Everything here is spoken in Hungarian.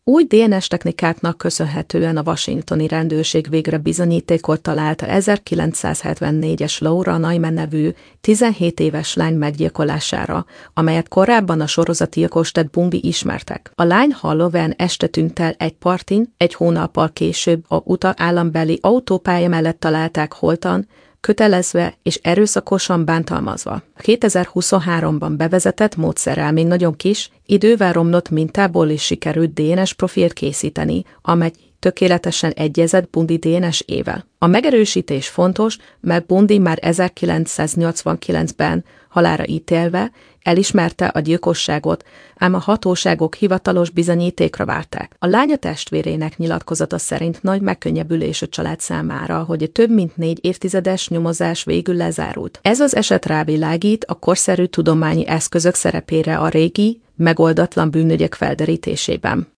Új DNS technikáknak köszönhetően a washingtoni rendőrség végre bizonyítékot talált a 1974-es Laura Nyman nevű 17 éves lány meggyilkolására, amelyet korábban a sorozatgyilkos Ted Bundy ismertek. A lány Halloween este tűnt el egy partin, egy hónappal később a Utah állambeli autópálya mellett találták holtan, kötelezve és erőszakosan bántalmazva. A 2023-ban bevezetett módszerrel még nagyon kis, idővel romlott mintából is sikerült DNS profilt készíteni, amely tökéletesen egyezett Bundy DNS-ével. A megerősítés fontos, mert Bundy már 1989-ben halálra ítélve elismerte a gyilkosságot, ám a hatóságok hivatalos bizonyítékra várták. A lánya testvérének nyilatkozata szerint nagy megkönnyebbülés a család számára, hogy a több mint 4 évtizedes nyomozás végül lezárult. Ez az eset rávilágít a korszerű tudományi eszközök szerepére a régi, megoldatlan bűnügyek felderítésében.